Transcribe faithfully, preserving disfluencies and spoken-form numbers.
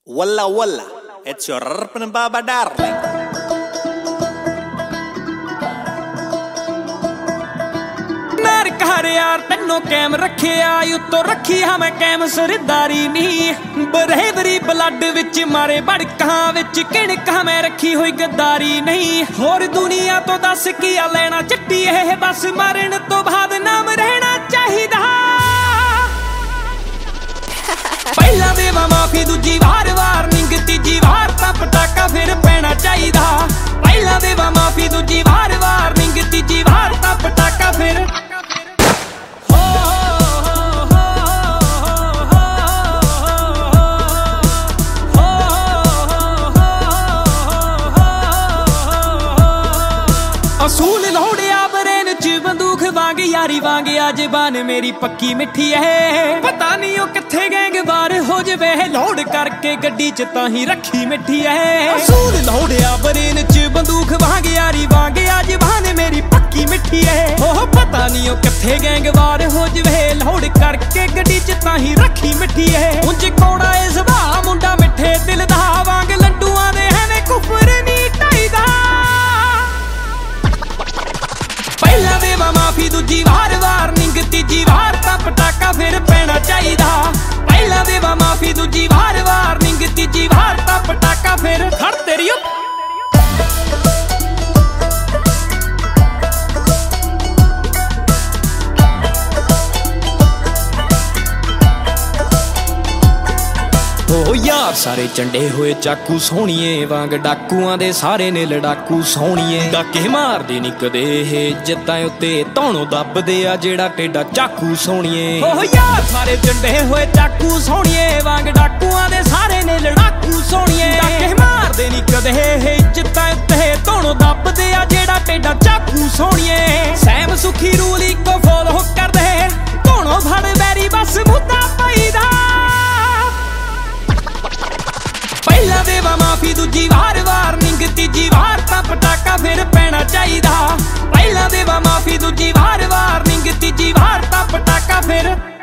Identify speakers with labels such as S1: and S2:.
S1: Walla walla, it's your Rpan Baba darling.
S2: नार कहर यार तन्नो कैम रखे आयु तो रखी हमें cam Sardari knee बरहेवरी blood which मारे बड़कां विच किणक हमें रखी हुई गद्दारी नहीं। होर दुनिया तो दस किया लेना चिट्टी है बस मरण तो बाद नाम रहना चाहिदा। पहला देवा माफी दूजी वार वार्निंग तीजी वार तां पटाका फिर पैना चाहिदा। पहला देवा माफी दूजी वार वार्निंग तीजी वार तां पटाका फिर असूल लोड़िया बरेन च बंदूक वांग यारी वांग आजबान मेरी पक्की मिठी है। पता नहीं ओ किथे गैंग बार हो जवे लोड करके गड्डी च ताही रखी मिठी है। असूल लोड़िया बरेन च बंदूक वांग यारी वांग आजबान मेरी पक्की मिठी है। ओह पता नहीं ओ किथे गैंग बार हो जवे लोड करके गड्डी च ताही रखी मिठी है। उंज कोड़ा ए सुभा मुंडा मिठे दिल दा वांग लड्डूआं दे हैवे कुफर नी ढाईदा। पहला देवा माफी दूजी वार वार्निंग तीजी वार तां पटाका फिर पैना चाहिदा। पहला देवा माफी दूजी वार वार्निंग तीजी वार तां पटाका फिर खड़ तेरी ओ यार सारे चंडे हुए चाकू सोहणीए वांग डाकूआं दे सारे ने लड़ाकू सोहणीए। डाके मारदे नी कदे हे जिद्दां उत्ते धौणों दबदे आ जेड़ा टेडा चाकू सोहणीए। ओ यार सारे चंडे हुए चाकू सोहणीए वांग डाकूआं दे सारे ने लड़ाकू सोहणीए। डाके मारदे नी कदे हे जिद्दां उत्ते धौणों दबदे आ जेड़ा टेडा चाकू सोहणीए। सैम सुखी रूल इको फॉलो करदे धौणों फड़ बैरी बस मुद्दा पाईदा। पहला देवा माफी दूजी वार वार्निंग तीजी वार तां पटाका फिर पैना चाहिदा। पहला देवा माफी दूजी वार वार्निंग तीजी वार तां पटाका फिर